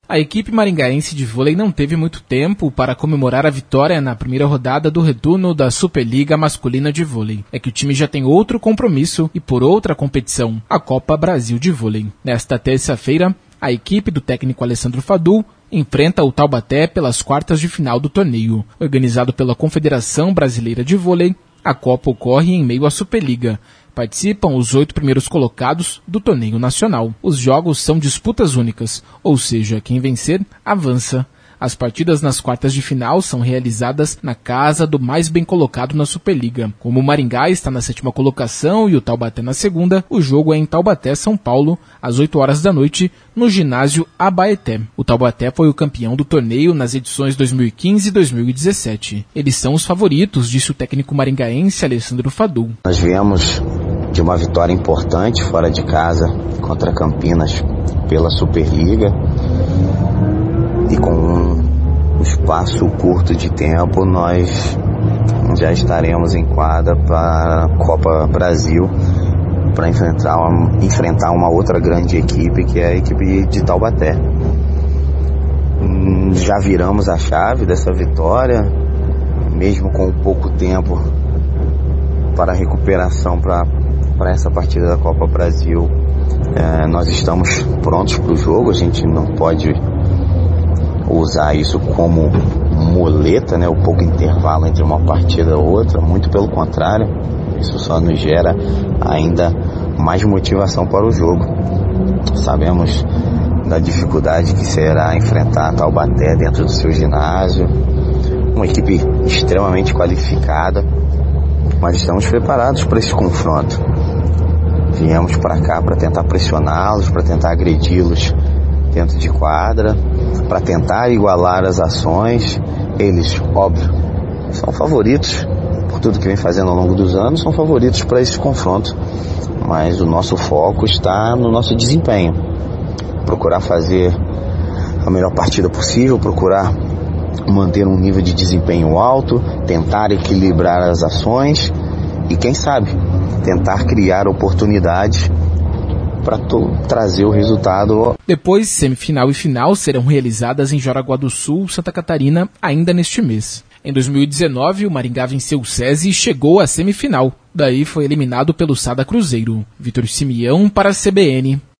A equipe maringaense de vôlei não teve muito tempo para comemorar a vitória na primeira rodada do retorno da Superliga Masculina de Vôlei. É que o time já tem outro compromisso e por outra competição, a Copa Brasil de Vôlei. Nesta terça-feira, a equipe do técnico Alessandro Fadul enfrenta o Taubaté pelas quartas de final do torneio. Organizado pela Confederação Brasileira de Vôlei, a Copa ocorre em meio à Superliga. Participam os 8 primeiros colocados do torneio nacional. Os jogos são disputas únicas, ou seja, quem vencer, avança. As partidas nas quartas de final são realizadas na casa do mais bem colocado na Superliga. Como o Maringá está na 7ª colocação e o Taubaté na 2ª, o jogo é em Taubaté, São Paulo, às 8 horas da noite, no ginásio Abaeté. O Taubaté foi o campeão do torneio nas edições 2015 e 2017. Eles são os favoritos, disse o técnico maringaense Alessandro Fadul. Nós viemos de uma vitória importante fora de casa contra Campinas pela Superliga e com um espaço curto de tempo nós já estaremos em quadra para a Copa Brasil para enfrentar uma outra grande equipe, que é a equipe de Taubaté. Já viramos a chave dessa vitória, mesmo com pouco tempo para recuperação para essa partida da Copa Brasil. Nós estamos prontos para o jogo, a gente não pode usar isso como muleta, o pouco intervalo entre uma partida e outra, muito pelo contrário, isso só nos gera ainda mais motivação para o jogo. Sabemos da dificuldade que será enfrentar a Taubaté dentro do seu ginásio, uma equipe extremamente qualificada, mas estamos preparados para esse confronto. Viemos para cá para tentar pressioná-los, para tentar agredi-los dentro de quadra, para tentar igualar as ações. Eles, óbvio, são favoritos por tudo que vem fazendo ao longo dos anos, são favoritos para esse confronto, mas o nosso foco está no nosso desempenho, procurar fazer a melhor partida possível, procurar manter um nível de desempenho alto, tentar equilibrar as ações e, quem sabe, tentar criar oportunidades para trazer o resultado. Depois, semifinal e final serão realizadas em Jaraguá do Sul, Santa Catarina, ainda neste mês. Em 2019, o Maringá venceu o SESI e chegou à semifinal. Daí foi eliminado pelo Sada Cruzeiro. Vitor Simeão para a CBN.